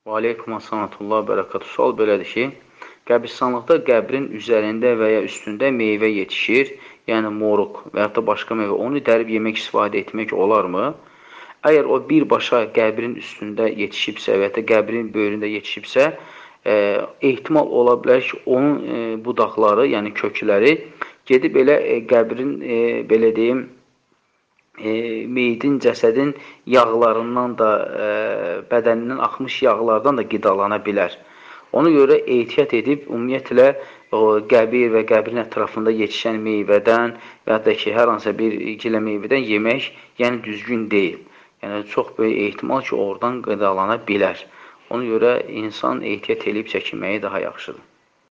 Və aleykum assalatullah bərəkatü. Sual belədir ki, qəbristanlıqda qəbrin üzərində və ya üstündə meyvə yetişir, yəni moruq və ya da başqa meyvə, onu dərib yemək istifadə etmək olarmı? Əgər o birbaşa qəbrin üstündə yetişibsə və ya da qəbrin böyründə yetişibsə, ehtimal ola bilər ki, onun budaqları, yəni kökləri gedib elə qəbrin, belə deyim, meyidin, cəsədin yağlarından da, bədənindən axmış yağlardan da qidalana bilər. Ona görə ehtiyat edib, ümumiyyətlə, o qəbir və qəbrin ətrafında yetişən meyvədən və ya da ki, hər hansısa bir gilə meyvədən yemək, yəni düzgün deyil. Yəni, çox böyük ehtimal ki, oradan qidalana bilər. Ona görə insan ehtiyat edib çəkinməyi daha yaxşıdır.